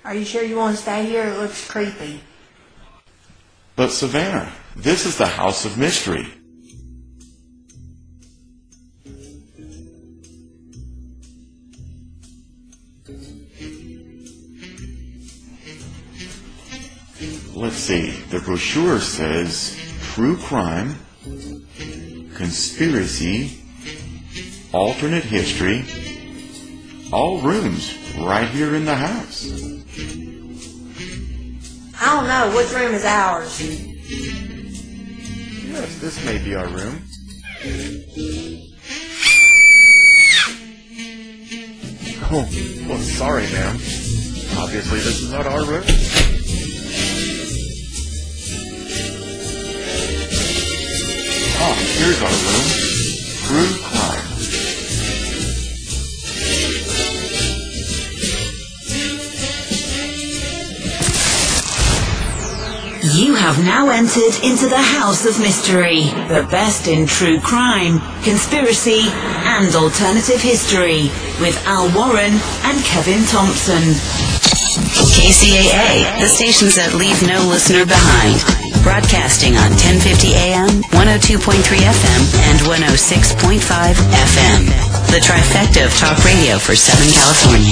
Are you sure you want to stay here? It looks creepy. But Savannah, this is the House of Mystery. Let's see, the brochure says true crime, conspiracy, alternate history, all rooms right here in the house. I don't know. Which room is ours? Yes, this may be our room. Oh, well, sorry, ma'am. Obviously, this is not our room. Ah, here's our room. True crime. You have now entered into the House of Mystery, the best in true crime, conspiracy, and alternative history, with Al Warren and Kevin Thompson. KCAA, the stations that leave no listener behind. Broadcasting on 1050 AM, 102.3 FM, and 106.5 FM. The trifecta of talk radio for Southern California.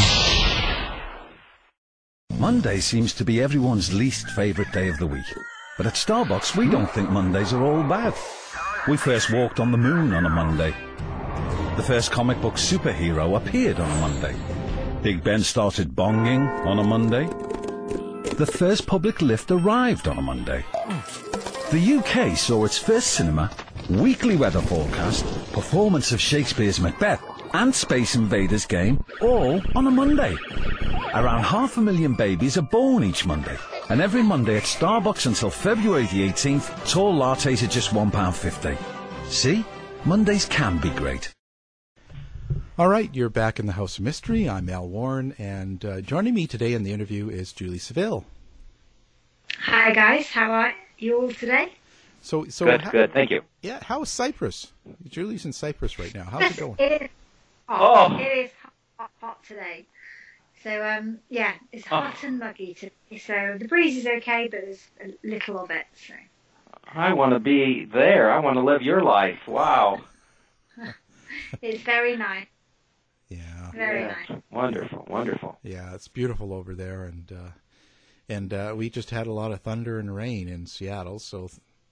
Monday seems to be everyone's least favourite day of the week. But at Starbucks, we don't think Mondays are all bad. We first walked on the moon on a Monday. The first comic book superhero appeared on a Monday. Big Ben started bonging on a Monday. The first public lift arrived on a Monday. The UK saw its first cinema, weekly weather forecast, performance of Shakespeare's Macbeth, and Space Invaders game, all on a Monday. Around 500,000 babies are born each Monday. And every Monday at Starbucks until February the 18th, tall lattes are just £1.50. See? Mondays can be great. All right, you're back in the House of Mystery. I'm Al Warren, and joining me today in the interview is Julie Saville. Hi, guys. How are you all today? So good. Thank you. Yeah, how is Cyprus? Julie's in Cyprus right now. How's it going? It is hot. Oh. It is hot today. So, yeah, it's hot and muggy today. So the breeze is okay, but there's a little of it. So I want to be there. I want to live your life. Wow. It's very nice. Yeah. Very nice. Wonderful. Yeah, it's beautiful over there, and we just had a lot of thunder and rain in Seattle, so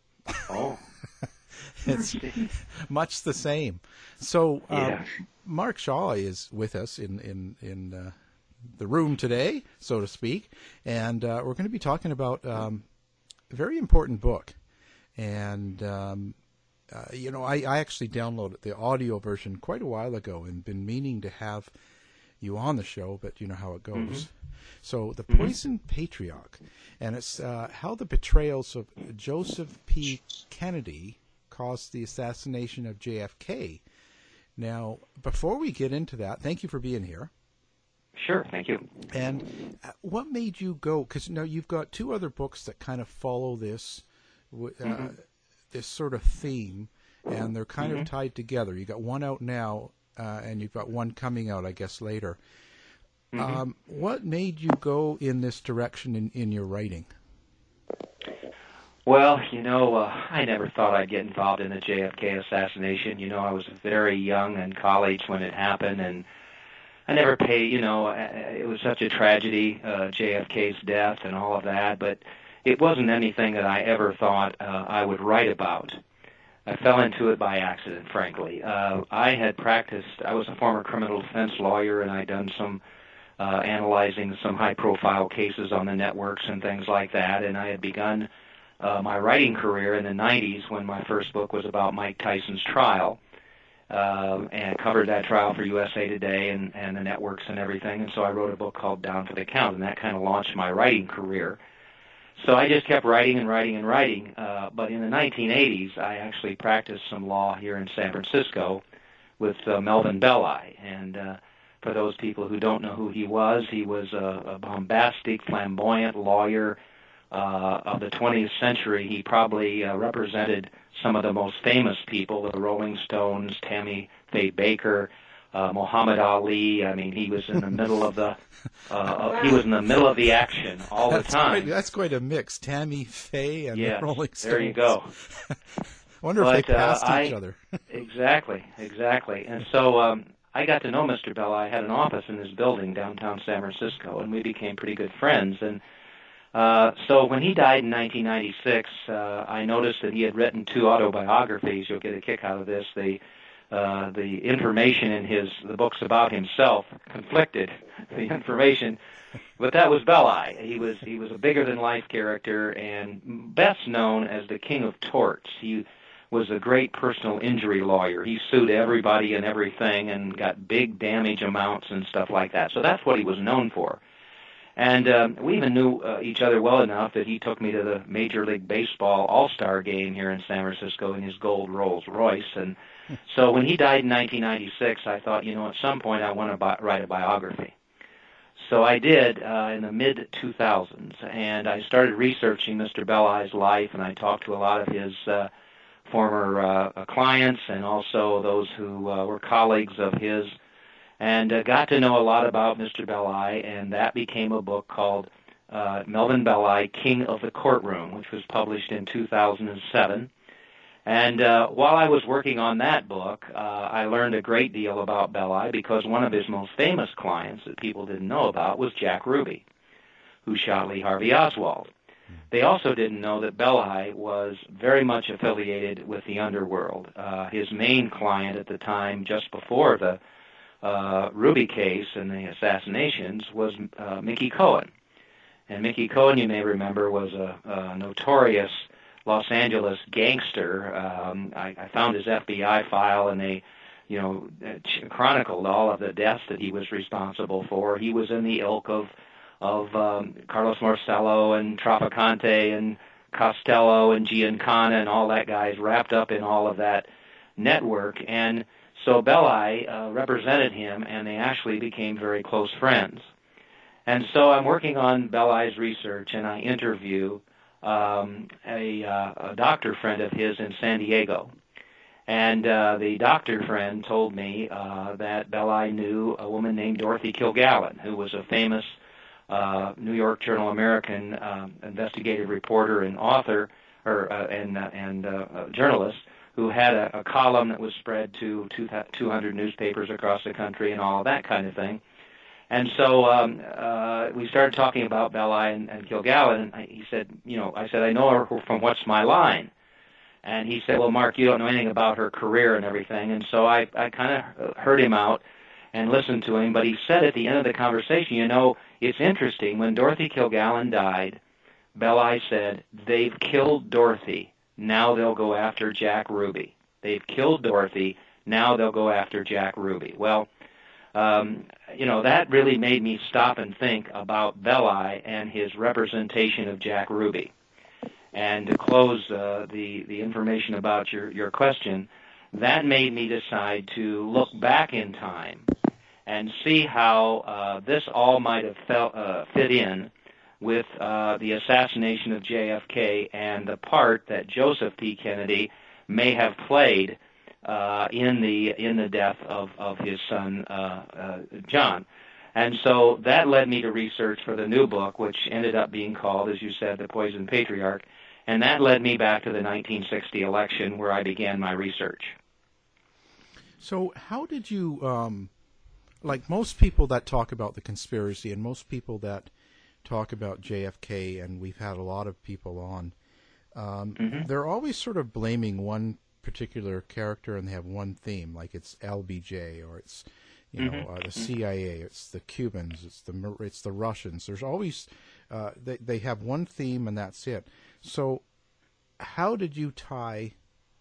it's much the same. So Mark Shaw is with us in the room today, so to speak, and we're going to be talking about a very important book. And I actually downloaded the audio version quite a while ago and been meaning to have you on the show, but you know how it goes. Mm-hmm. So, The Poisoned Patriarch, and it's how the betrayals of Joseph P. Kennedy caused the assassination of JFK. Now, before we get into that, thank you for being here. Sure, thank you. And what made you go, because now you've got two other books that kind of follow this this sort of theme, and they're kind of tied together. You got one out now, and you've got one coming out, I guess, later. What made you go in this direction in your writing? Well, I never thought I'd get involved in the JFK assassination. I was very young in college when it happened, and I never paid, it was such a tragedy, JFK's death and all of that, but it wasn't anything that I ever thought I would write about. I fell into it by accident, frankly. I had practiced, I was a former criminal defense lawyer, and I'd done some analyzing some high-profile cases on the networks and things like that, and I had begun my writing career in the 90s when my first book was about Mike Tyson's trial. And covered that trial for USA Today and the networks and everything, and so I wrote a book called Down for the Count, and that kind of launched my writing career. So I just kept writing and writing and writing, but in the 1980s, I actually practiced some law here in San Francisco with Melvin Belli, and for those people who don't know who he was a bombastic, flamboyant lawyer of the 20th century. He probably represented some of the most famous people, the Rolling Stones, Tammy Faye Baker, Muhammad Ali. I mean, he was in the middle of the action all the time. That's quite a mix. Tammy Faye and the Rolling Stones. There you go. Wonder if they passed each other. Exactly. And so I got to know Mr. Belli. I had an office in his building downtown San Francisco, and we became pretty good friends. And so when he died in 1996, I noticed that he had written 2 autobiographies. You'll get a kick out of this. The information in the books about himself conflicted the information, but that was Belli. He was a bigger than life character and best known as the King of Torts. He was a great personal injury lawyer. He sued everybody and everything and got big damage amounts and stuff like that. So that's what he was known for. And we even knew each other well enough that he took me to the Major League Baseball All-Star game here in San Francisco in his gold Rolls Royce. And so when he died in 1996, I thought, at some point I want to write a biography. So I did in the mid-2000s, and I started researching Mr. Belli's life, and I talked to a lot of his former clients and also those who were colleagues of his, and got to know a lot about Mr. Belli, and that became a book called Melvin Belli, King of the Courtroom, which was published in 2007. And while I was working on that book, I learned a great deal about Belli because one of his most famous clients that people didn't know about was Jack Ruby, who shot Lee Harvey Oswald. They also didn't know that Belli was very much affiliated with the underworld. His main client at the time, just before the Ruby case and the assassinations, was Mickey Cohen. And Mickey Cohen, you may remember, was a notorious Los Angeles gangster. I found his FBI file, and they, chronicled all of the deaths that he was responsible for. He was in the ilk of Carlos Marcello and Trafficante and Costello and Giancana and all that guys wrapped up in all of that network. And so Belli represented him, and they actually became very close friends. And so I'm working on Belli's research, and I interview a doctor friend of his in San Diego. And the doctor friend told me that Belli knew a woman named Dorothy Kilgallen, who was a famous New York Journal American investigative reporter and author and journalist who had a column that was spread to 200 newspapers across the country and all of that kind of thing. And so we started talking about Belli and Kilgallen, and he said, I said, I know her from What's My Line? And he said, well, Mark, you don't know anything about her career and everything. And so I kind of heard him out and listened to him, but he said at the end of the conversation, it's interesting, when Dorothy Kilgallen died, Belli said, they've killed Dorothy, now they'll go after Jack Ruby. They've killed Dorothy, now they'll go after Jack Ruby. Well, that really made me stop and think about Belli and his representation of Jack Ruby. And to close the information about your question, that made me decide to look back in time and see how this all might have fit in with the assassination of JFK and the part that Joseph P. Kennedy may have played in the death of his son John. And so that led me to research for the new book, which ended up being called, as you said, The Poisoned Patriarch, and that led me back to the 1960 election where I began my research. So how did you, like most people that talk about the conspiracy and most people that talk about JFK, and we've had a lot of people on, they're always sort of blaming one particular character, and they have one theme, like it's LBJ or it's the CIA, it's the Cubans, it's the Russians. There's always they have one theme and that's it. So how did you tie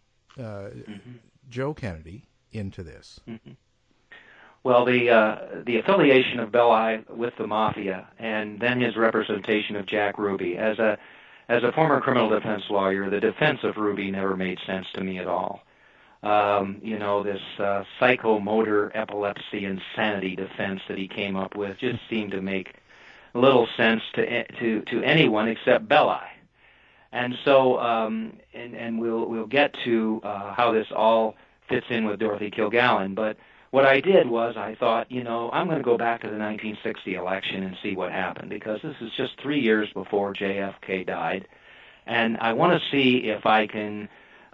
Joe Kennedy into this? Well, the affiliation of Belli with the mafia, and then his representation of Jack Ruby as a former criminal defense lawyer, the defense of Ruby never made sense to me at all. This psychomotor epilepsy insanity defense that he came up with just seemed to make little sense to anyone except Belli. And so, and we'll get to how this all fits in with Dorothy Kilgallen, but what I did was I thought, I'm going to go back to the 1960 election and see what happened, because this is just 3 years before JFK died, and I want to see if I can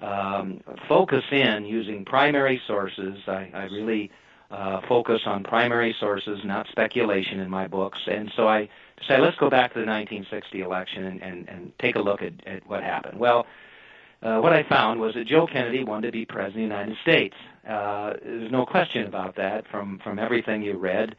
focus in using primary sources. I really focus on primary sources, not speculation in my books, and so I decided, let's go back to the 1960 election and take a look at what happened. Well, what I found was that Joe Kennedy wanted to be President of the United States. There's no question about that from everything you read.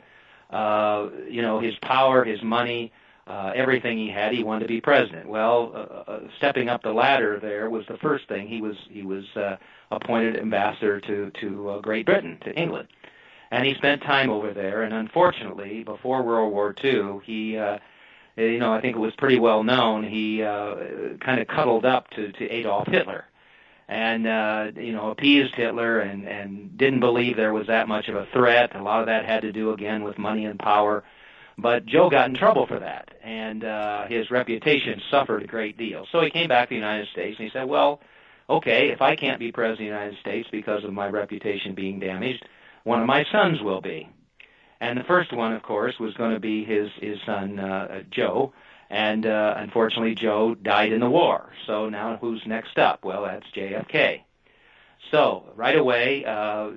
His power, his money, everything he had, he wanted to be president. Well, stepping up the ladder there was the first thing. He was appointed ambassador to Great Britain, to England. And he spent time over there, and unfortunately, before World War II, he I think it was pretty well known, he kind of cuddled up to Adolf Hitler and, appeased Hitler and didn't believe there was that much of a threat. A lot of that had to do, again, with money and power. But Joe got in trouble for that, and his reputation suffered a great deal. So he came back to the United States, and he said, well, okay, if I can't be President of the United States because of my reputation being damaged, one of my sons will be. And the first one, of course, was going to be his son, Joe. And unfortunately, Joe died in the war. So now who's next up? Well, that's JFK. So right away, as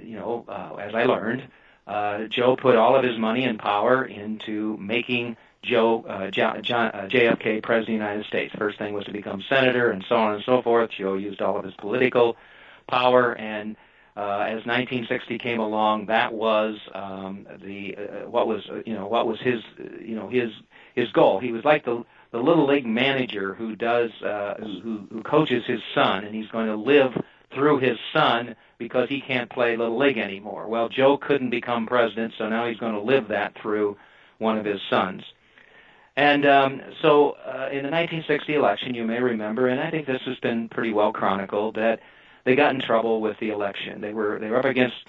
I learned, Joe put all of his money and power into making JFK President of the United States. First thing was to become senator and so on and so forth. Joe used all of his political power, and as 1960 came along, that was what was his goal. He was like the little league manager who coaches his son, and he's going to live through his son because he can't play little league anymore. Well, Joe couldn't become president, so now he's going to live that through one of his sons. And so in the 1960 election, you may remember, and I think this has been pretty well chronicled, that they got in trouble with the election. They were up against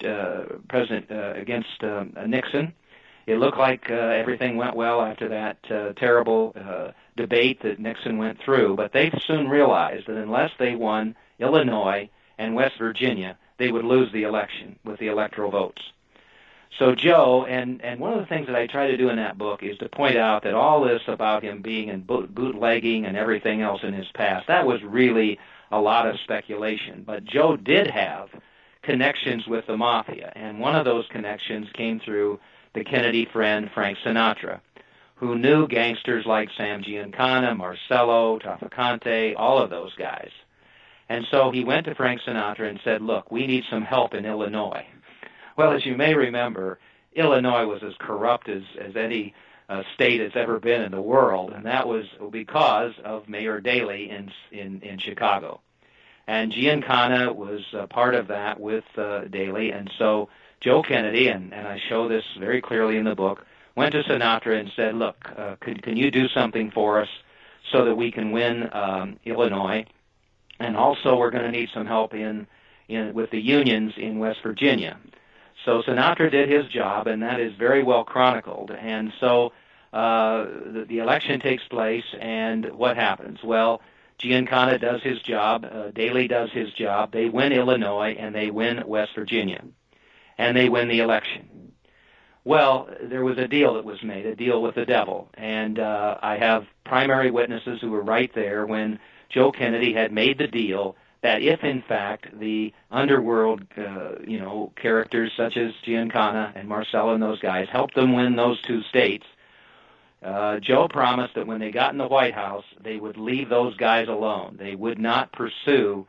Nixon. It looked like everything went well after that terrible debate that Nixon went through, but they soon realized that unless they won Illinois and West Virginia, they would lose the election with the electoral votes. So Joe, and one of the things that I try to do in that book is to point out that all this about him being in bootlegging and everything else in his past, that was really a lot of speculation. But Joe did have connections with the mafia, and one of those connections came through the Kennedy friend Frank Sinatra, who knew gangsters like Sam Giancana, Marcello, Trafficante, all of those guys. And so he went to Frank Sinatra and said, look, we need some help in Illinois. Well, as you may remember, Illinois was as corrupt as any state has ever been in the world, and that was because of Mayor Daley in Chicago. And Giancana was part of that with Daley, and so Joe Kennedy, and I show this very clearly in the book, went to Sinatra and said, look, can you do something for us so that we can win Illinois? And also we're going to need some help with the unions in West Virginia. So Sinatra did his job, and that is very well chronicled. And so the election takes place, and what happens? Well, Giancana does his job, Daley does his job, they win Illinois, and they win West Virginia. And they win the election. Well, there was a deal that was made, a deal with the devil. And I have primary witnesses who were right there when Joe Kennedy had made the deal that if, in fact, the underworld, characters such as Giancana and Marcello and those guys helped them win those two states, Joe promised that when they got in the White House, they would leave those guys alone. They would not pursue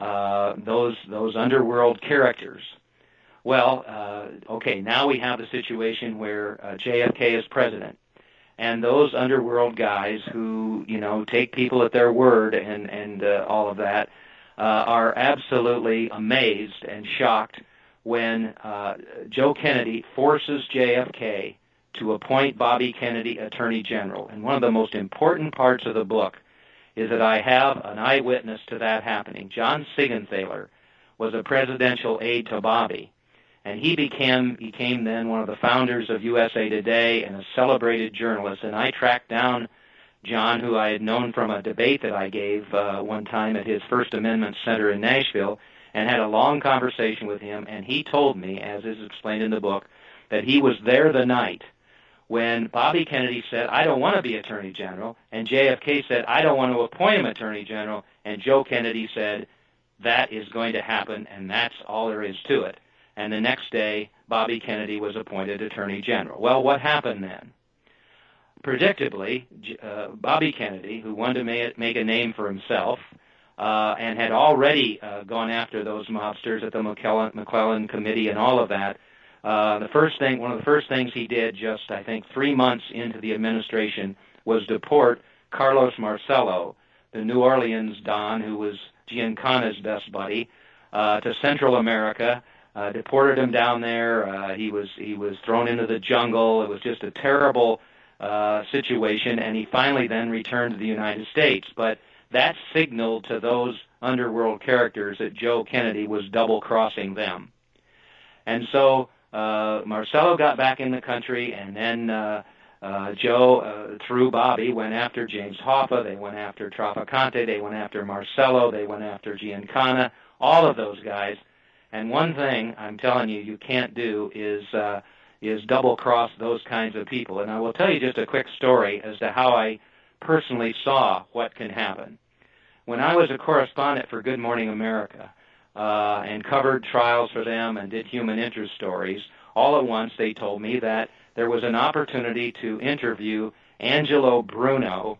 those underworld characters. Well, okay, now we have the situation where JFK is president. And those underworld guys who, take people at their word and all of that, are absolutely amazed and shocked when Joe Kennedy forces JFK to appoint Bobby Kennedy Attorney General. And one of the most important parts of the book is that I have an eyewitness to that happening. John Siegenthaler was a presidential aide to Bobby, and he became then one of the founders of USA Today and a celebrated journalist. And I tracked down John, who I had known from a debate that I gave one time at his First Amendment Center in Nashville, and had a long conversation with him, and he told me, as is explained in the book, that he was there the night when Bobby Kennedy said, I don't want to be Attorney General, and JFK said, I don't want to appoint him Attorney General, and Joe Kennedy said, that is going to happen, and that's all there is to it. And the next day, Bobby Kennedy was appointed Attorney General. Well, what happened then? Predictably, Bobby Kennedy, who wanted to make a name for himself, and had already gone after those mobsters at the McClellan Committee and all of that, one of the first things he did, just I think 3 months into the administration, was deport Carlos Marcello, the New Orleans Don, who was Giancana's best buddy, to Central America. Deported him down there. He was thrown into the jungle. It was just a terrible situation, and he finally then returned to the United States. But that signaled to those underworld characters that Joe Kennedy was double-crossing them. And so Marcello got back in the country, and then Joe, through Bobby, went after James Hoffa. They went after Traficante. They went after Marcello. They went after Giancana, all of those guys. And one thing I'm telling you can't do is double-cross those kinds of people. And I will tell you just a quick story as to how I personally saw what can happen. When I was a correspondent for Good Morning America and covered trials for them and did human interest stories, all at once they told me that there was an opportunity to interview Angelo Bruno,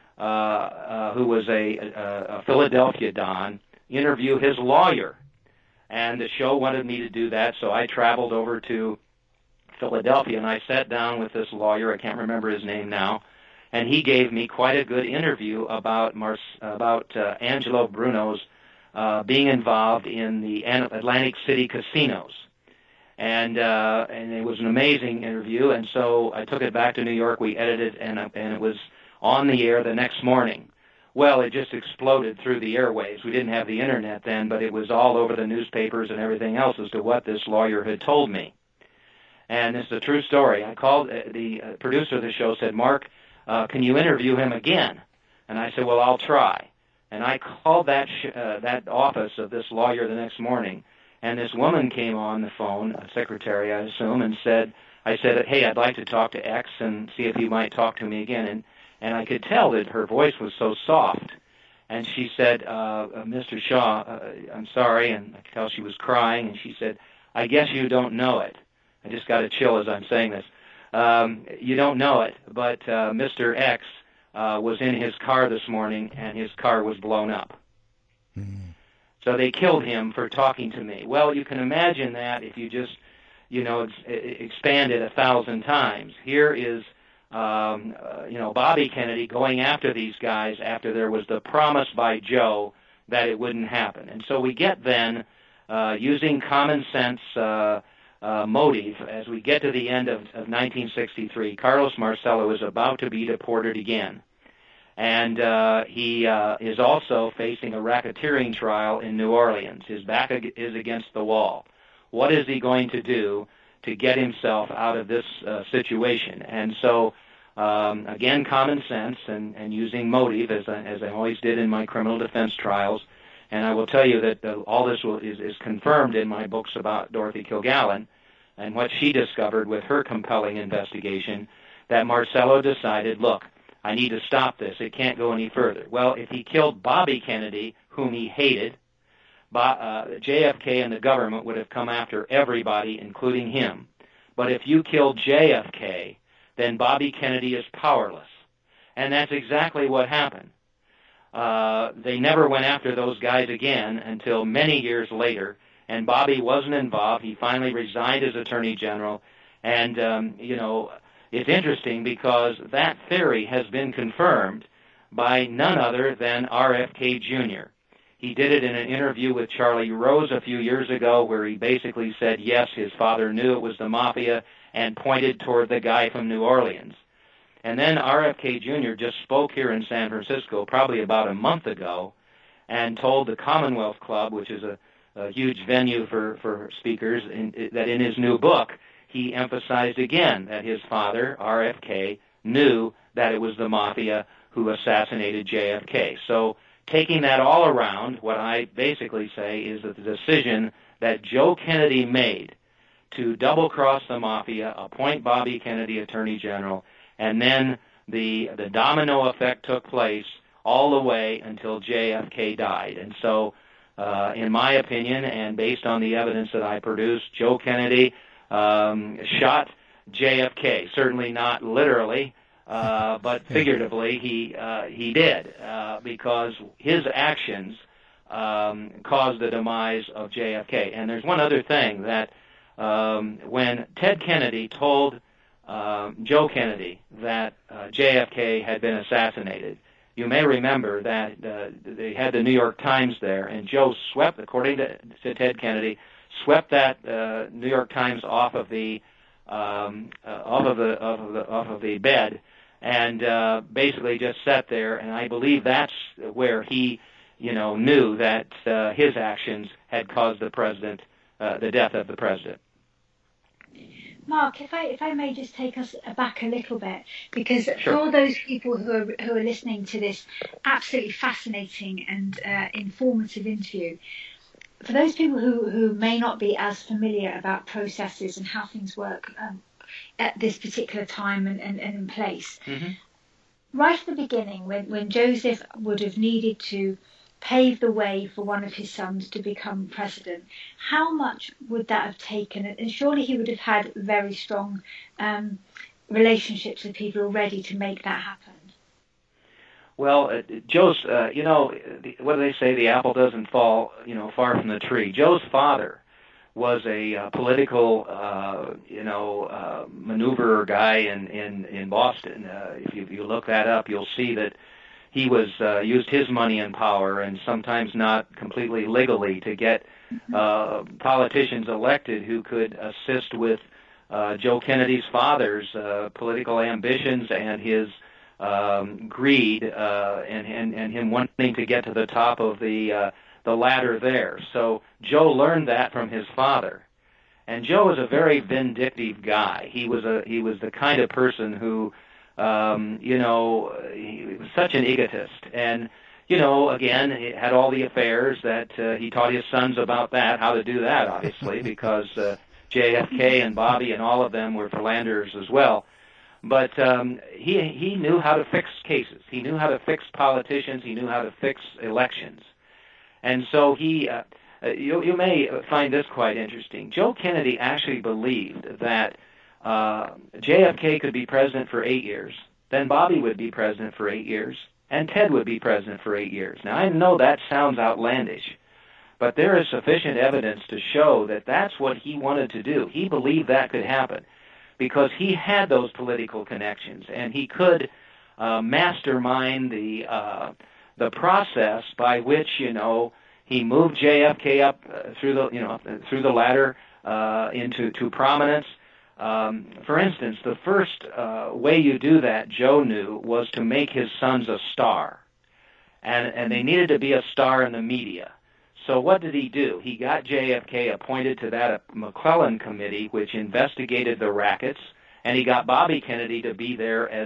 who was a Philadelphia Don, interview his lawyer. And the show wanted me to do that, so I traveled over to Philadelphia, and I sat down with this lawyer. I can't remember his name now, and he gave me quite a good interview about Angelo Bruno's being involved in the Atlantic City casinos. And it was an amazing interview, and so I took it back to New York. We edited it, and it was on the air the next morning. Well, it just exploded through the airwaves. We didn't have the internet then, but it was all over the newspapers and everything else as to what this lawyer had told me. And it's a true story. I called the producer of the show, said, Mark, can you interview him again? And I said, well, I'll try. And I called that office of this lawyer the next morning, and this woman came on the phone, a secretary, I assume, and I said, hey, I'd like to talk to X and see if he might talk to me again. And I could tell that her voice was so soft. And she said, Mr. Shaw, I'm sorry, and I could tell she was crying, and she said, I guess you don't know it. I just got a chill as I'm saying this. You don't know it, but Mr. X was in his car this morning, and his car was blown up. Mm-hmm. So they killed him for talking to me. Well, you can imagine that if you just, expand it 1,000 times. Here is Bobby Kennedy going after these guys after there was the promise by Joe that it wouldn't happen. And so we get then, using common sense motive, as we get to the end of 1963, Carlos Marcello is about to be deported again. And he is also facing a racketeering trial in New Orleans. His back is against the wall. What is he going to do to get himself out of this situation? And so, again, common sense and using motive, as I always did in my criminal defense trials. And I will tell you that all this is confirmed in my books about Dorothy Kilgallen and what she discovered with her compelling investigation, that Marcello decided, look, I need to stop this. It can't go any further. Well, if he killed Bobby Kennedy, whom he hated, JFK and the government would have come after everybody, including him. But if you kill JFK, then Bobby Kennedy is powerless. And that's exactly what happened. They never went after those guys again until many years later, and Bobby wasn't involved. He finally resigned as Attorney General. And, it's interesting because that theory has been confirmed by none other than RFK Jr. He did it in an interview with Charlie Rose a few years ago where he basically said, yes, his father knew it was the mafia and pointed toward the guy from New Orleans. And then RFK Jr. just spoke here in San Francisco probably about a month ago and told the Commonwealth Club, which is a huge venue for speakers, that in his new book, he emphasized again that his father, RFK, knew that it was the mafia who assassinated JFK. So taking that all around, what I basically say is that the decision that Joe Kennedy made to double-cross the mafia, appoint Bobby Kennedy Attorney General, and then the domino effect took place all the way until JFK died. And so, in my opinion, and based on the evidence that I produced, Joe Kennedy shot JFK. Certainly not literally, but figuratively, he did, because his actions caused the demise of JFK. And there's one other thing, that when Ted Kennedy told Joe Kennedy that JFK had been assassinated, you may remember that they had the New York Times there, and Joe swept, according to Ted Kennedy, swept that New York Times off of the bed, and basically just sat there. And I believe that's where he, knew that his actions had caused the death of the president. Mark, if I may just take us back a little bit, because Sure. For all those people who are listening to this absolutely fascinating and informative interview, for those people who may not be as familiar about processes and how things work at this particular time and in place, right at the beginning, when Joseph would have needed to pave the way for one of his sons to become president, how much would that have taken? And surely he would have had very strong relationships with people already to make that happen. Well, Joe's, what do they say? The apple doesn't fall, far from the tree. Joe's father was a political, maneuverer guy in Boston. If you look that up, you'll see that he was used his money and power, and sometimes not completely legally, to get politicians elected who could assist with Joe Kennedy's father's political ambitions and his greed, and him wanting to get to the top of the ladder there. So Joe learned that from his father, and Joe is a very vindictive guy. He was the kind of person who, he was such an egotist, and again, he had all the affairs that he taught his sons about that, how to do that, obviously, because JFK and Bobby and all of them were philanderers as well. But he knew how to fix cases. He knew how to fix politicians. He knew how to fix elections. And so you may find this quite interesting. Joe Kennedy actually believed that JFK could be president for 8 years, then Bobby would be president for 8 years, and Ted would be president for 8 years. Now, I know that sounds outlandish, but there is sufficient evidence to show that that's what he wanted to do. He believed that could happen because he had those political connections, and he could mastermind the process by which, he moved JFK up through the ladder into prominence. For instance, the first way you do that, Joe knew, was to make his sons a star. And they needed to be a star in the media. So what did he do? He got JFK appointed to that McClellan committee, which investigated the rackets, and he got Bobby Kennedy to be there as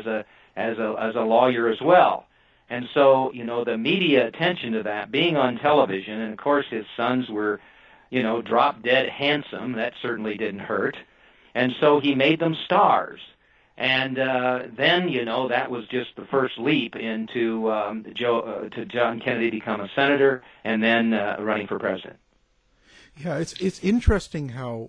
a lawyer as well. And so, the media attention to that, being on television, and of course his sons were, drop dead handsome, that certainly didn't hurt. And so he made them stars. And then, that was just the first leap into to John Kennedy become a senator and then running for president. Yeah, it's interesting how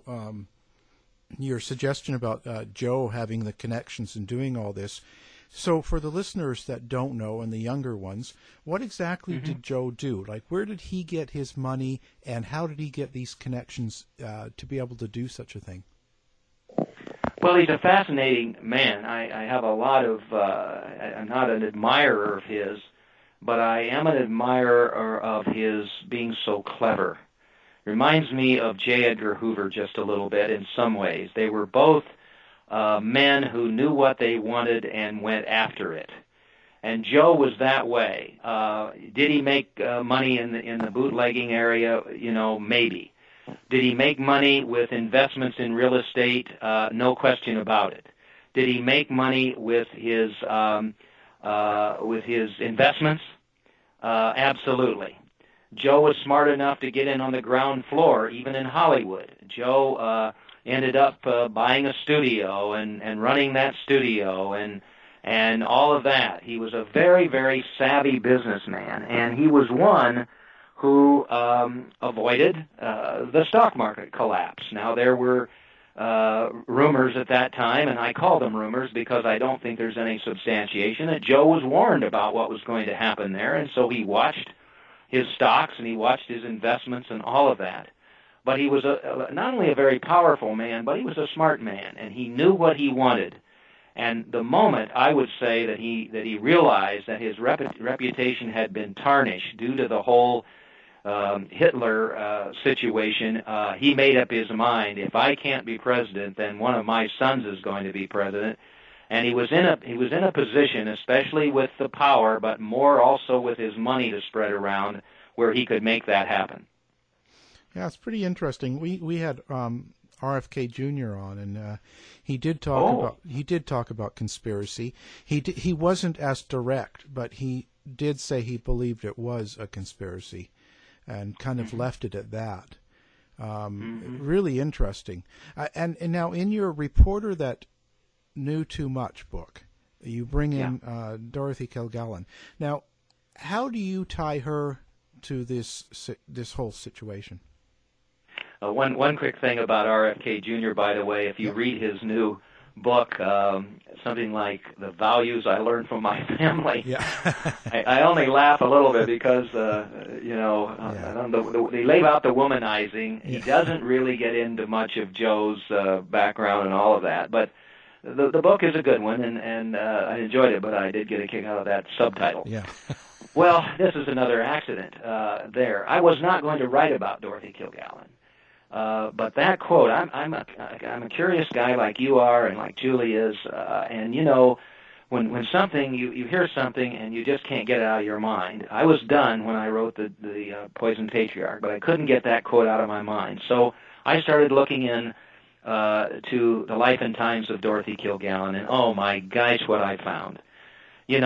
your suggestion about Joe having the connections and doing all this. So for the listeners that don't know and the younger ones, what exactly did Joe do? Like, where did he get his money, and how did he get these connections to be able to do such a thing? Well, he's a fascinating man. I have a lot of, I'm not an admirer of his, but I am an admirer of his being so clever. Reminds me of J. Edgar Hoover just a little bit in some ways. They were both men who knew what they wanted and went after it. And Joe was that way. Did he make money in the bootlegging area? Maybe. Did he make money with investments in real estate? No question about it. Did he make money with his investments? Absolutely. Joe was smart enough to get in on the ground floor, even in Hollywood. Joe ended up buying a studio and running that studio and all of that. He was a very, very savvy businessman, and he was one who avoided the stock market collapse. Now, there were rumors at that time, and I call them rumors because I don't think there's any substantiation, that Joe was warned about what was going to happen there, and so he watched his stocks and he watched his investments and all of that. But he was not only a very powerful man, but he was a smart man, and he knew what he wanted. And the moment I would say that he realized that his reputation had been tarnished due to the whole Hitler situation, he made up his mind: if I can't be president, then one of my sons is going to be president. And he was in a position, especially with the power, but more also with his money to spread around, where he could make that happen. Yeah, it's pretty interesting. We had RFK Jr. on, and he did talk about conspiracy. He wasn't as direct, but he did say he believed it was a conspiracy, and kind of left it at that. Really interesting. And now in your Reporter That Knew Too Much book, you bring in Dorothy Kilgallen. Now, how do you tie her to this whole situation? One quick thing about RFK Jr., by the way, if you read his new book, something like The Values I Learned from My Family, I only laugh a little bit because, they leave out the womanizing. He doesn't really get into much of Joe's background and all of that, but the book is a good one, and I enjoyed it, but I did get a kick out of that subtitle. Yeah. Well, this is another accident there. I was not going to write about Dorothy Kilgallen. But that quote, I'm a curious guy like you are and like Julie is, and when something you hear something and you just can't get it out of your mind. I was done when I wrote the Poison Patriarch, but I couldn't get that quote out of my mind. So I started looking in to the life and times of Dorothy Kilgallen, and oh my gosh, what I found. And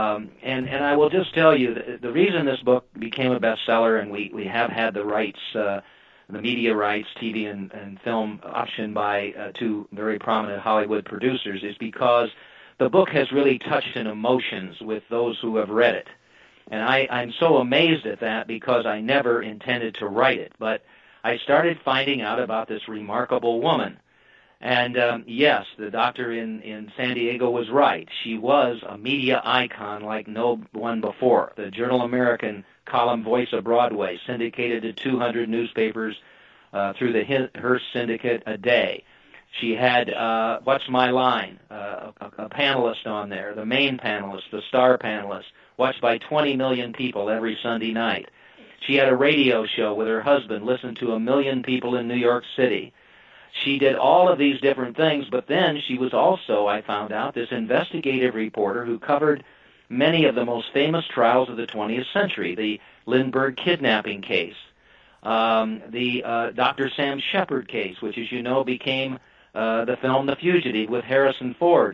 I will just tell you the reason this book became a bestseller, and we have had the rights. The media rights, TV and film, optioned by two very prominent Hollywood producers, is because the book has really touched in emotions with those who have read it. And I'm so amazed at that because I never intended to write it. But I started finding out about this remarkable woman. And yes, the doctor in San Diego was right. She was a media icon like no one before. The Journal-American column Voice of Broadway syndicated to 200 newspapers through the Hearst Syndicate a day. She had What's My Line, a panelist on there, the main panelist, the star panelist, watched by 20 million people every Sunday night. She had a radio show with her husband, listened to 1 million people in New York City. She did all of these different things, but then she was also, I found out, this investigative reporter who covered many of the most famous trials of the 20th century, the Lindbergh kidnapping case, the Dr. Sam Shepard case, which, as you know, became the film The Fugitive with Harrison Ford.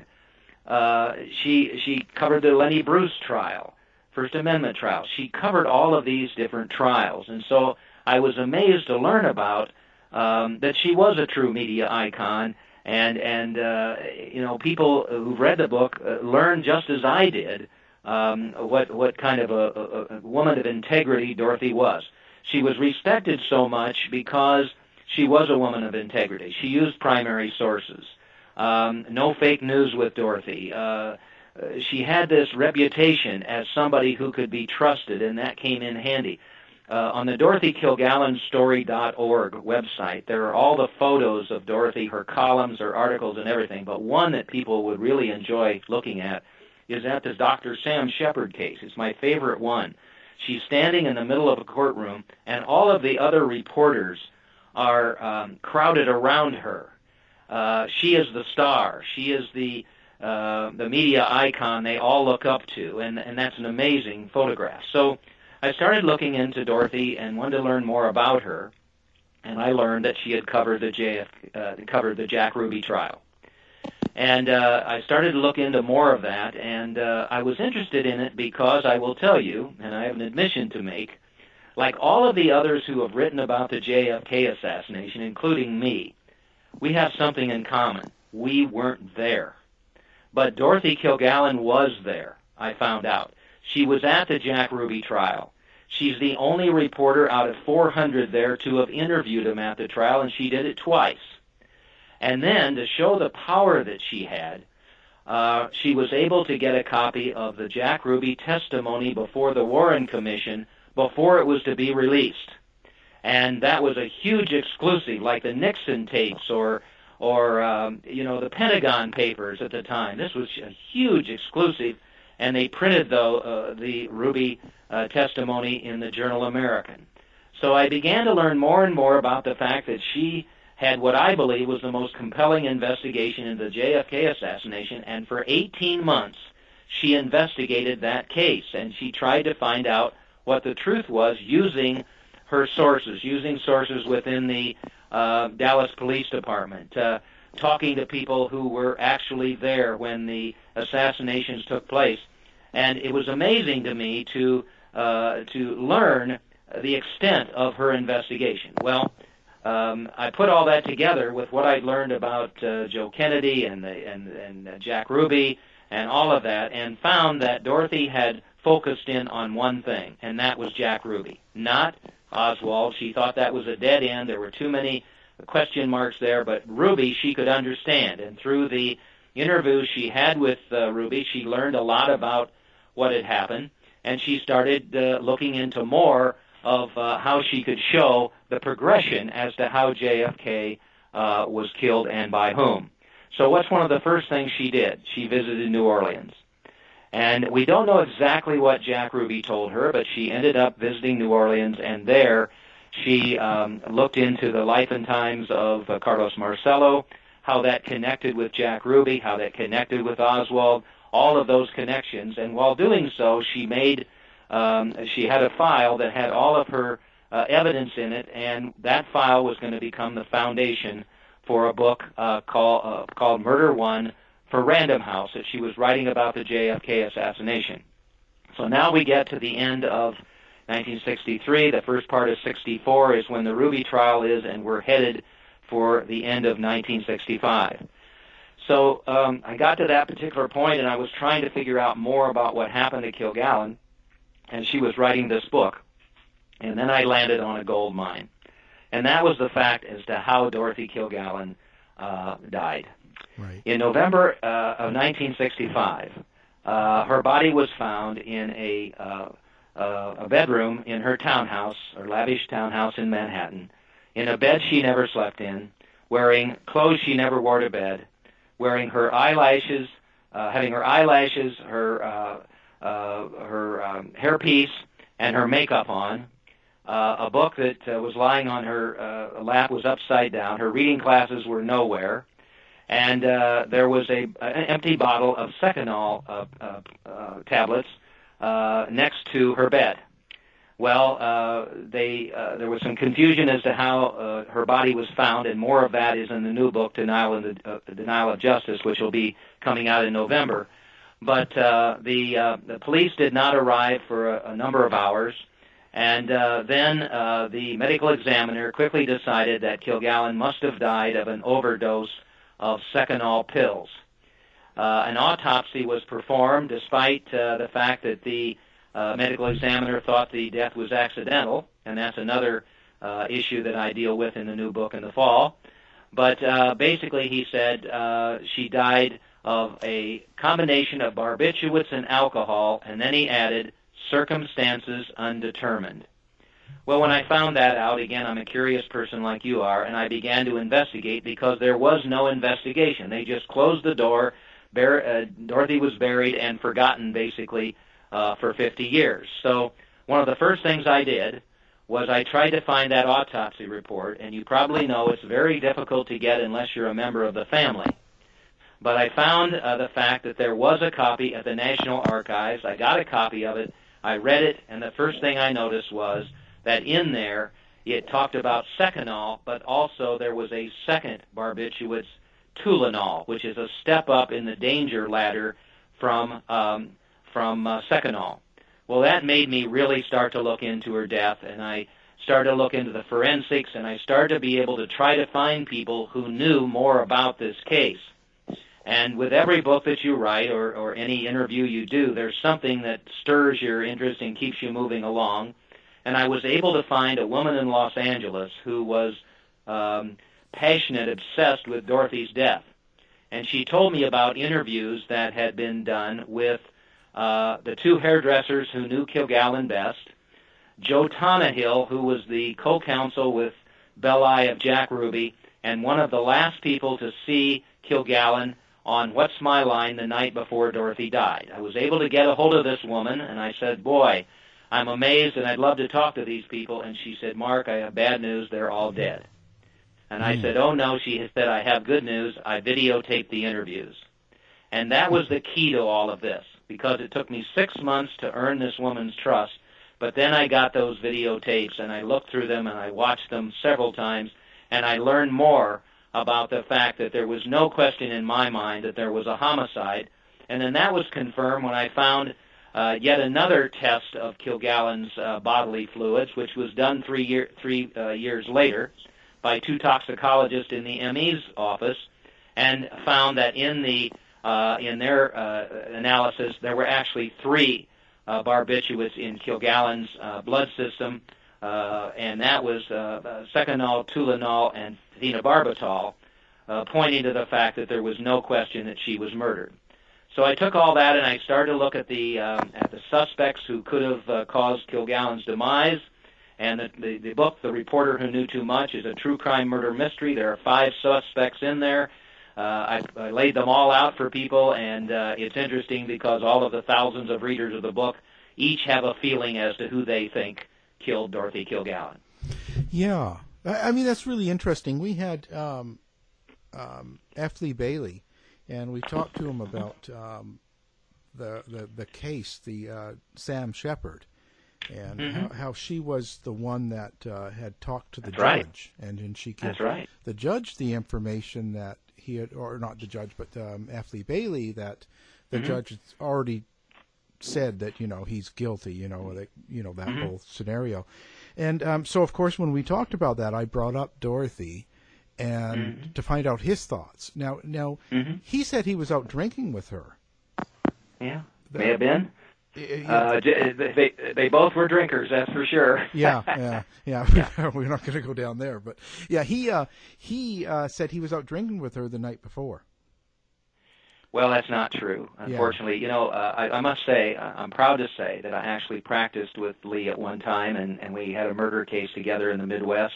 She covered the Lenny Bruce trial, First Amendment trial. She covered all of these different trials, and so I was amazed to learn about that she was a true media icon, and people who've read the book learned just as I did what kind of a woman of integrity Dorothy was. She was respected so much because she was a woman of integrity. She used primary sources. No fake news with Dorothy. She had this reputation as somebody who could be trusted, and that came in handy. On the DorothyKilgallenStory.org website, there are all the photos of Dorothy, her columns, her articles, and everything, but one that people would really enjoy looking at is at the Dr. Sam Shepard case. It's my favorite one. She's standing in the middle of a courtroom, and all of the other reporters are crowded around her. She is the star. She is the media icon they all look up to, and that's an amazing photograph. So I started looking into Dorothy and wanted to learn more about her, and I learned that she had covered the Jack Ruby trial. And I started to look into more of that, and I was interested in it because I will tell you, and I have an admission to make, like all of the others who have written about the JFK assassination, including me, we have something in common. We weren't there. But Dorothy Kilgallen was there, I found out. She was at the Jack Ruby trial. She's the only reporter out of 400 there to have interviewed him at the trial, and she did it twice. And then, to show the power that she had, she was able to get a copy of the Jack Ruby testimony before the Warren Commission before it was to be released. And that was a huge exclusive, like the Nixon tapes or the Pentagon Papers at the time. This was a huge exclusive, and they printed the Ruby testimony in the Journal American. So I began to learn more and more about the fact that she had what I believe was the most compelling investigation into the JFK assassination, and for 18 months she investigated that case, and she tried to find out what the truth was using her sources, using sources within the Dallas Police Department, talking to people who were actually there when the assassinations took place. And it was amazing to me to learn the extent of her investigation. Well, I put all that together with what I'd learned about Joe Kennedy and Jack Ruby and all of that, and found that Dorothy had focused in on one thing, and that was Jack Ruby, not Oswald. She thought that was a dead end. There were too many question marks there, but Ruby she could understand, and through the interviews she had with Ruby, she learned a lot about what had happened, and she started looking into more of how she could show the progression as to how JFK was killed and by whom. So what's one of the first things she did? She visited New Orleans. And we don't know exactly what Jack Ruby told her, but she ended up visiting New Orleans, and there she looked into the life and times of Carlos Marcello, how that connected with Jack Ruby, how that connected with Oswald, all of those connections. And while doing so, she had a file that had all of her evidence in it, and that file was going to become the foundation for a book called Murder One for Random House that she was writing about the JFK assassination. So now we get to the end of 1963. The first part of 64 is when the Ruby trial is, and we're headed for the end of 1965. So I got to that particular point, and I was trying to figure out more about what happened to Kilgallen, and she was writing this book. And then I landed on a gold mine. And that was the fact as to how Dorothy Kilgallen died. Right. In November of 1965, her body was found in a bedroom in her townhouse, or lavish townhouse in Manhattan, in a bed she never slept in, wearing clothes she never wore to bed, wearing her eyelashes, having her eyelashes, her hairpiece, and her makeup on. A book that was lying on her lap was upside down. Her reading glasses were nowhere. And there was an empty bottle of Seconal tablets next to her bed. Well, there was some confusion as to how her body was found, and more of that is in the new book, Denial of Justice, which will be coming out in November. But the police did not arrive for a number of hours, and then the medical examiner quickly decided that Kilgallen must have died of an overdose of Seconal pills. An autopsy was performed despite the fact that the medical examiner thought the death was accidental, and that's another issue that I deal with in the new book in the fall. But basically he said she died of a combination of barbiturates and alcohol, and then he added circumstances undetermined. Well, when I found that out, again, I'm a curious person like you are, and I began to investigate because there was no investigation. They just closed the door. Dorothy was buried and forgotten, basically, for 50 years. So one of the first things I did was I tried to find that autopsy report, and you probably know it's very difficult to get unless you're a member of the family. But I found the fact that there was a copy at the National Archives. I got a copy of it. I read it, and the first thing I noticed was that in there it talked about Seconal, but also there was a second barbiturates Tulinol, which is a step up in the danger ladder from Seconal. Well, that made me really start to look into her death, and I started to look into the forensics, and I started to be able to try to find people who knew more about this case. And with every book that you write or any interview you do, there's something that stirs your interest and keeps you moving along. And I was able to find a woman in Los Angeles who was passionate, obsessed with Dorothy's death. And she told me about interviews that had been done with the two hairdressers who knew Kilgallen best, Joe Tonahill, who was the co-counsel with Belli of Jack Ruby, and one of the last people to see Kilgallen on What's My Line the night before Dorothy died. I was able to get a hold of this woman, and I said, boy, I'm amazed, and I'd love to talk to these people. And she said, Mark, I have bad news. They're all dead. And I said, oh, no. She said, I have good news. I videotaped the interviews. And that was the key to all of this, because it took me 6 months to earn this woman's trust. But then I got those videotapes, and I looked through them, and I watched them several times, and I learned more about the fact that there was no question in my mind that there was a homicide. And then that was confirmed when I found yet another test of Kilgallen's bodily fluids, which was done 3 years later by two toxicologists in the ME's office, and found that in their analysis there were actually 3 barbiturates in Kilgallen's blood system, and that was Seconal, Tulinol, and phenobarbital, pointing to the fact that there was no question that she was murdered. So I took all that and I started to look at the suspects who could have caused Kilgallen's demise. And the book, The Reporter Who Knew Too Much, is a true crime murder mystery. There are 5 suspects in there. I laid them all out for people, and it's interesting because all of the thousands of readers of the book each have a feeling as to who they think killed Dorothy Kilgallen. Yeah. I mean, that's really interesting. We had F. Lee Bailey, and we talked to him about the case, the Sam Shepard, and how she was the one that had talked to the judge, and then she gave the judge the information that he had, or not the judge, but F. Lee Bailey, that the judge had already said that he's guilty, that whole scenario. And so, of course, when we talked about that, I brought up Dorothy, and to find out his thoughts. Now, he said he was out drinking with her. Yeah, may have been. They both were drinkers, that's for sure. Yeah. We're not going to go down there, but yeah, he said he was out drinking with her the night before. Well, that's not true. Unfortunately, I must say, I'm proud to say that I actually practiced with Lee at one time, and we had a murder case together in the Midwest.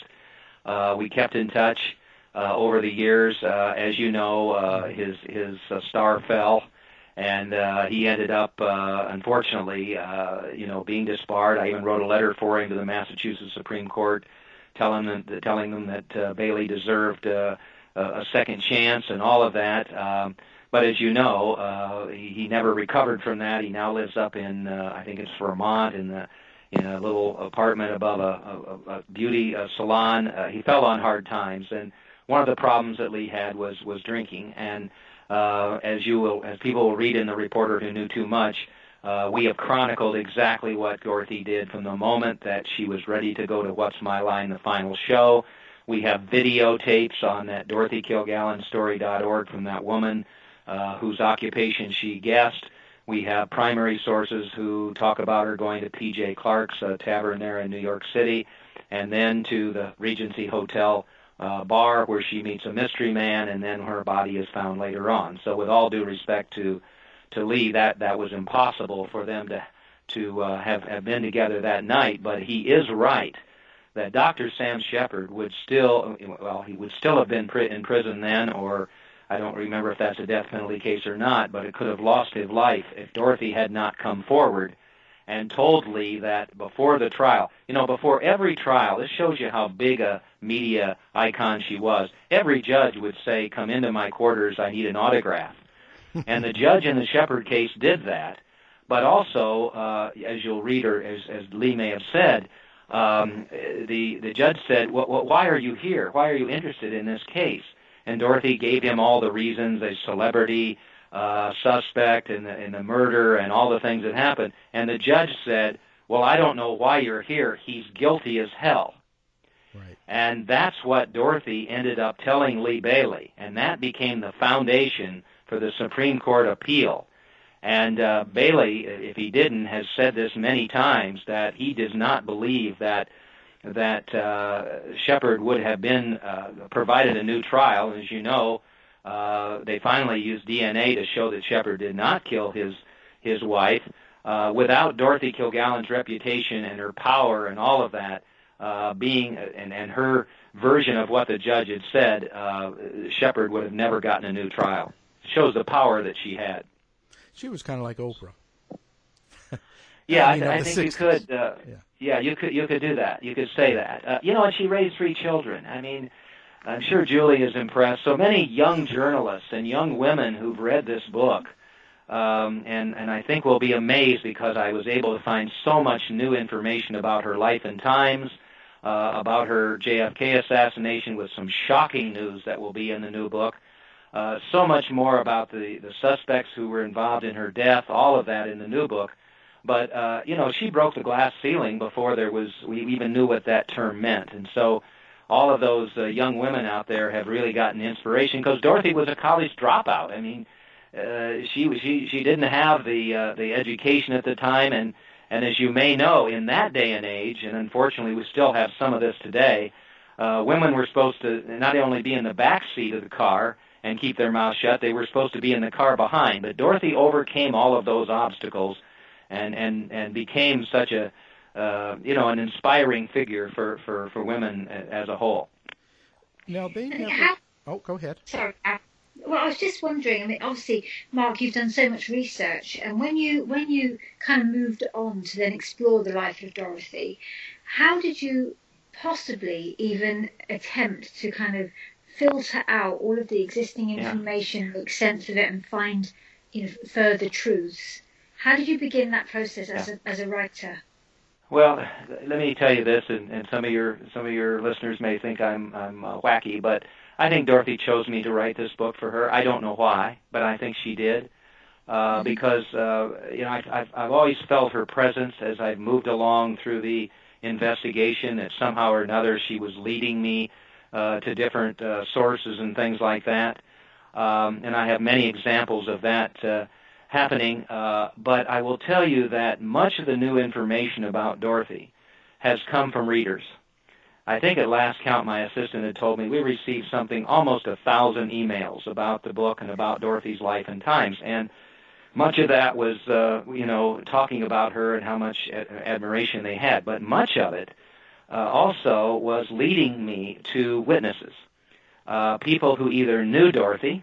We kept in touch over the years. As you know, his star fell, and he ended up, unfortunately, being disbarred. I even wrote a letter for him to the Massachusetts Supreme Court, telling them that Bailey deserved a second chance and all of that. But as you know, he never recovered from that. He now lives up in, I think it's Vermont, in a little apartment above a beauty salon. He fell on hard times, and one of the problems that Lee had was drinking. And as people will read in The Reporter Who Knew Too Much, we have chronicled exactly what Dorothy did from the moment that she was ready to go to What's My Line, the final show. We have videotapes on that DorothyKilgallenStory.org from that woman whose occupation she guessed. We have primary sources who talk about her going to P.J. Clark's tavern there in New York City, and then to the Regency Hotel bar where she meets a mystery man, and then her body is found later on. So with all due respect to Lee, that was impossible for them to have been together that night. But he is right that Dr. Sam Shepard would still have been in prison then, or I don't remember if that's a death penalty case or not, but it could have lost his life if Dorothy had not come forward and told Lee that before the trial, before every trial, this shows you how big a media icon she was. Every judge would say, "Come into my quarters, I need an autograph." And the judge in the Shepard case did that. But also, as you'll read, or as Lee may have said, the judge said, why are you here? Why are you interested in this case? and Dorothy gave him all the reasons, a celebrity suspect in the murder and all the things that happened. And the judge said, well, I don't know why you're here. He's guilty as hell. Right. And that's what Dorothy ended up telling Lee Bailey, and that became the foundation for the Supreme Court appeal. And Bailey, if he didn't, has said this many times, that he does not believe that Shepard would have been provided a new trial. As you know, they finally used DNA to show that Shepard did not kill his wife. Without Dorothy Kilgallen's reputation and her power and all of that being and her version of what the judge had said, Shepard would have never gotten a new trial. It shows the power that she had. She was kind of like Oprah. Yeah, I think you could. You could do that. You could say that. And she raised 3 children. I mean, I'm sure Julie is impressed. So many young journalists and young women who've read this book, and I think will be amazed because I was able to find so much new information about her life and times, about her JFK assassination with some shocking news that will be in the new book. So much more about the suspects who were involved in her death, all of that in the new book. But, she broke the glass ceiling before we even knew what that term meant. And so all of those young women out there have really gotten inspiration because Dorothy was a college dropout. I mean, she didn't have the education at the time. And as you may know, in that day and age, and unfortunately we still have some of this today, women were supposed to not only be in the back seat of the car and keep their mouth shut, they were supposed to be in the car behind. But Dorothy overcame all of those obstacles and became such an inspiring figure for women as a whole. Now they never. Oh, go ahead. Sorry. Well, I was just wondering. I mean, obviously, Mark, you've done so much research, and when you kind of moved on to then explore the life of Dorothy, how did you possibly even attempt to kind of filter out all of the existing information, make sense of it, and find further truths? How did you begin that process as a writer? Well, let me tell you this, and some of your listeners may think I'm wacky, but I think Dorothy chose me to write this book for her. I don't know why, but I think she did, because I've always felt her presence as I've moved along through the investigation. That somehow or another she was leading me to different sources and things like that, and I have many examples of that happening, but I will tell you that much of the new information about Dorothy has come from readers. I think at last count my assistant had told me we received something almost 1,000 emails about the book and about Dorothy's life and times, and much of that was talking about her and how much admiration they had, but much of it also was leading me to witnesses, people who either knew Dorothy,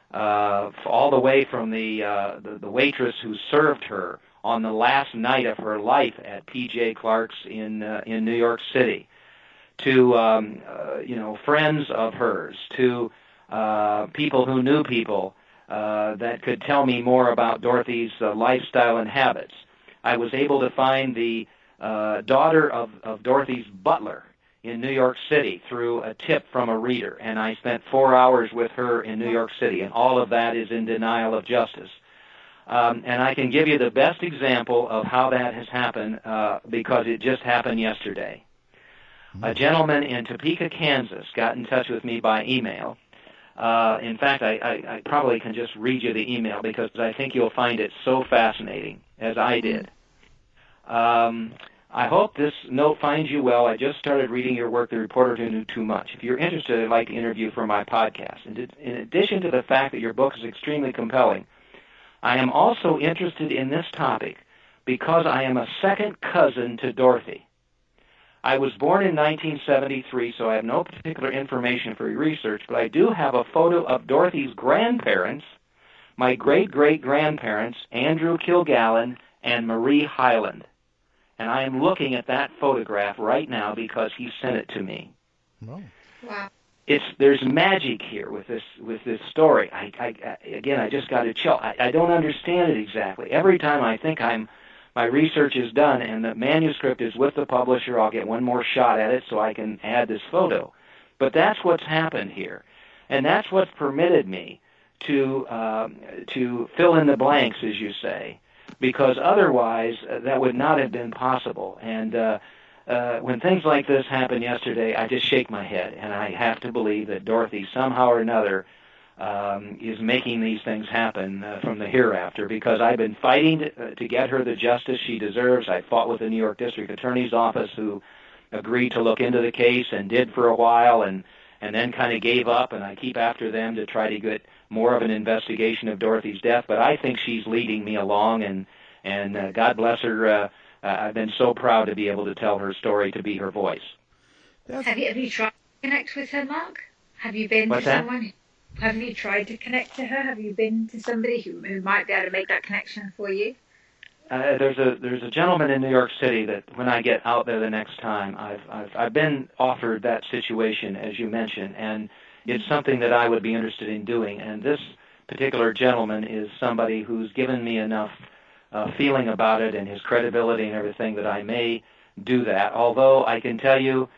all the way from the waitress who served her on the last night of her life at P.J. Clark's in New York City, to friends of hers, to people who knew people that could tell me more about Dorothy's lifestyle and habits. I was able to find the daughter of Dorothy's butler in New York City through a tip from a reader, and I spent 4 hours with her in New York City, and all of that is in denial of justice. And I can give you the best example of how that has happened because it just happened yesterday. A gentleman in Topeka, Kansas got in touch with me by email. In fact, I probably can just read you the email because I think you'll find it so fascinating, as I did. I hope this note finds you well. I just started reading your work, The Reporter Who Knew Too Much. If you're interested, I'd like to interview for my podcast. In addition to the fact that your book is extremely compelling, I am also interested in this topic because I am a second cousin to Dorothy. I was born in 1973, so I have no particular information for your research, but I do have a photo of Dorothy's grandparents, my great-great-grandparents, Andrew Kilgallen and Marie Hyland. And I am looking at that photograph right now because he sent it to me. Oh. Wow. There's magic here with this story. I just got a chill. I don't understand it exactly. Every time I think my research is done and the manuscript is with the publisher, I'll get one more shot at it so I can add this photo. But that's what's happened here. And that's what permitted me to fill in the blanks, as you say, because otherwise that would not have been possible. And when things like this happen yesterday, I just shake my head, and I have to believe that Dorothy somehow or another is making these things happen from the hereafter, because I've been fighting to get her the justice she deserves. I fought with the New York District Attorney's Office, who agreed to look into the case and did for a while, and then kind of gave up, and I keep after them to try to get more of an investigation of Dorothy's death. But I think she's leading me along, and God bless her. I've been so proud to be able to tell her story, to be her voice. Have you tried to connect with her, Mark? Have you been to someone? Have you tried to connect to her? Have you been to somebody who might be able to make that connection for you? There's a gentleman in New York City that when I get out there the next time, I've been offered that situation, as you mentioned, and it's something that I would be interested in doing. And this particular gentleman is somebody who's given me enough feeling about it and his credibility and everything that I may do that. Although I can tell you,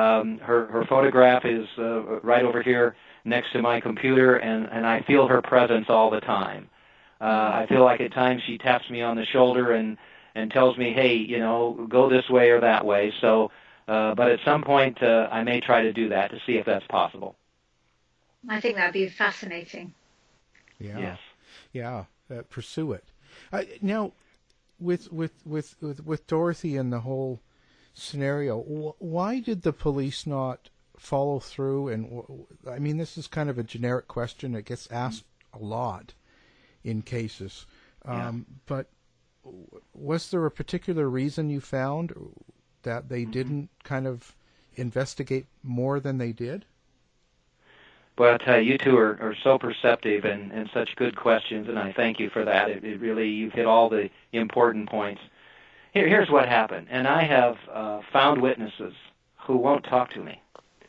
her photograph is right over here next to my computer, and I feel her presence all the time. I feel like at times she taps me on the shoulder and tells me, hey, go this way or that way. So, but at some point I may try to do that to see if that's possible. I think that'd be fascinating. Yeah. Yes. Yeah. Pursue it. Now, with Dorothy and the whole scenario, why did the police not follow through? And I mean, this is kind of a generic question. It gets asked a lot in cases. But was there a particular reason you found that they didn't kind of investigate more than they did? Well, I'll tell you, you two are so perceptive and such good questions, and I thank you for that. It really, you've hit all the important points. Here's what happened, and I have found witnesses who won't talk to me.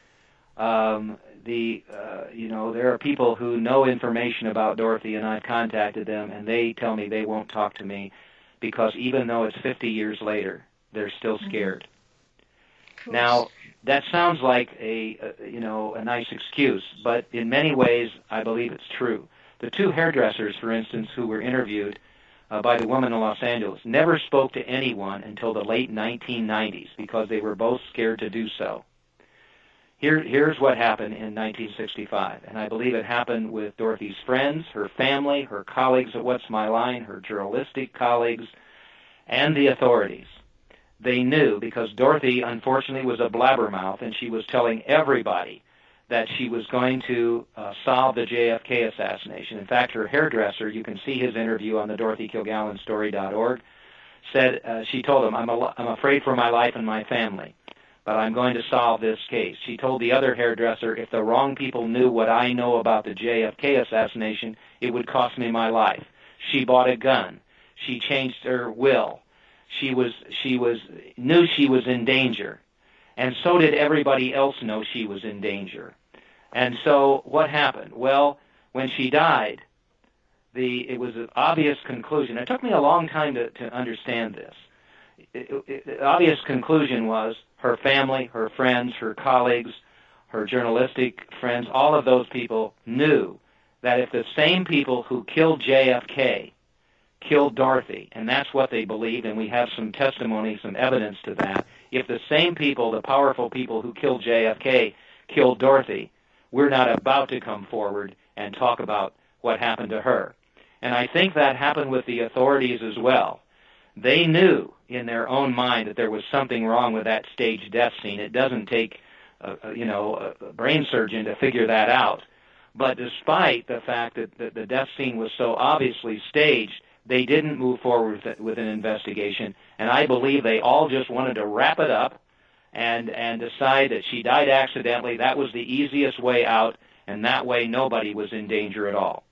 There are people who know information about Dorothy, and I've contacted them, and they tell me they won't talk to me because even though it's 50 years later, they're still scared. Now, that sounds like a nice excuse, but in many ways, I believe it's true. The two hairdressers, for instance, who were interviewed by the woman in Los Angeles, never spoke to anyone until the late 1990s because they were both scared to do so. Here's what happened in 1965, and I believe it happened with Dorothy's friends, her family, her colleagues at What's My Line, her journalistic colleagues, and the authorities. They knew because Dorothy, unfortunately, was a blabbermouth, and she was telling everybody that she was going to solve the JFK assassination. In fact, her hairdresser, you can see his interview on the DorothyKilgallenStory.org, said, she told him, I'm afraid for my life and my family, but I'm going to solve this case. She told the other hairdresser, if the wrong people knew what I know about the JFK assassination, it would cost me my life. She bought a gun. She changed her will. She knew she was in danger, and so did everybody else know she was in danger. And so what happened? Well, when she died, it was an obvious conclusion. It took me a long time to understand this. The obvious conclusion was her family, her friends, her colleagues, her journalistic friends, all of those people knew that if the same people who killed JFK killed Dorothy, and that's what they believed, and we have some testimony, some evidence to that. If the same people, the powerful people who killed JFK, killed Dorothy, we're not about to come forward and talk about what happened to her. And I think that happened with the authorities as well. They knew in their own mind that there was something wrong with that staged death scene. It doesn't take a brain surgeon to figure that out. But despite the fact that the death scene was so obviously staged, they didn't move forward with an investigation, and I believe they all just wanted to wrap it up and decide that she died accidentally. That was the easiest way out, and that way nobody was in danger at all.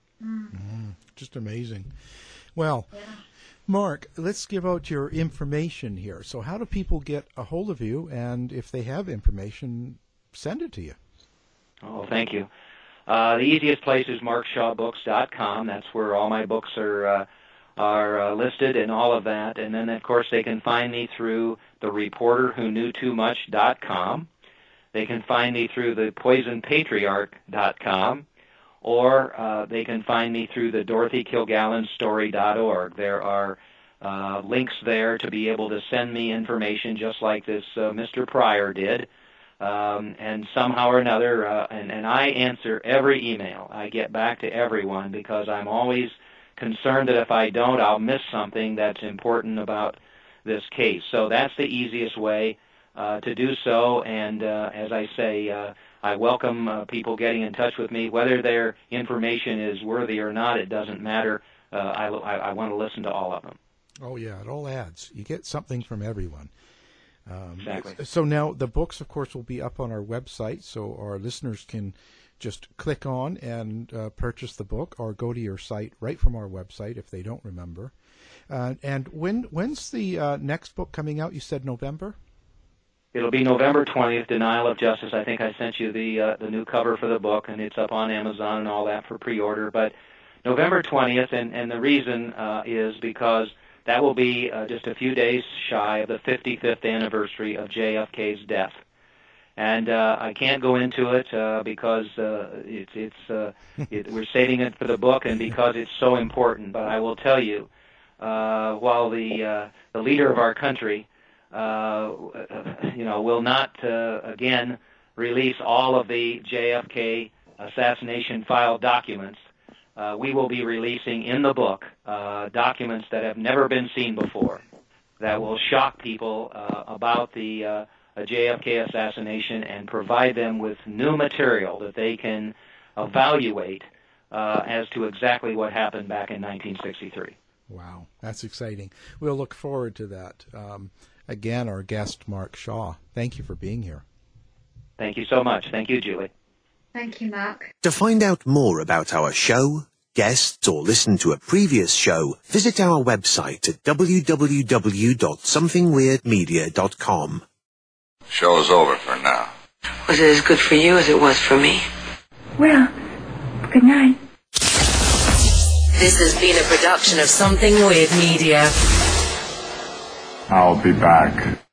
Just amazing. Well, Mark, let's give out your information here. So how do people get a hold of you, and if they have information, send it to you? Oh, thank you. The easiest place is markshawbooks.com. That's where all my books are listed and all of that. And then, of course, they can find me through thereporterwhoknewtoomuch.com. they can find me through the poisonpatriarch.com, or they can find me through the DorothyKilgallenStory.org. There are links there to be able to send me information just like this Mr. Pryor did. And somehow or another, and I answer every email. I get back to everyone because I'm always concerned that if I don't, I'll miss something that's important about this case. So that's the easiest way to do so. And as I say, I welcome people getting in touch with me. Whether their information is worthy or not, it doesn't matter. I want to listen to all of them. Oh, yeah, it all adds. You get something from everyone. Exactly. So now the books, of course, will be up on our website, so our listeners can just click on and purchase the book, or go to your site right from our website if they don't remember. And when's the next book coming out? You said November? It'll be November 20th, Denial of Justice. I think I sent you the new cover for the book, and it's up on Amazon and all that for pre-order. But November 20th, and the reason is because that will be just a few days shy of the 55th anniversary of JFK's death. And I can't go into it because we're saving it for the book and because it's so important. But I will tell you, while the leader of our country, will not again release all of the JFK assassination file documents, we will be releasing in the book documents that have never been seen before, that will shock people about the JFK assassination and provide them with new material that they can evaluate as to exactly what happened back in 1963. Wow, that's exciting. We'll look forward to that. Again, our guest, Mark Shaw. Thank you for being here. Thank you so much. Thank you, Julie. Thank you, Mark. To find out more about our show, guests, or listen to a previous show, visit our website at www.somethingweirdmedia.com. Show is over for now. Was it as good for you as it was for me? Well, good night. This has been a production of Something Weird Media. I'll be back.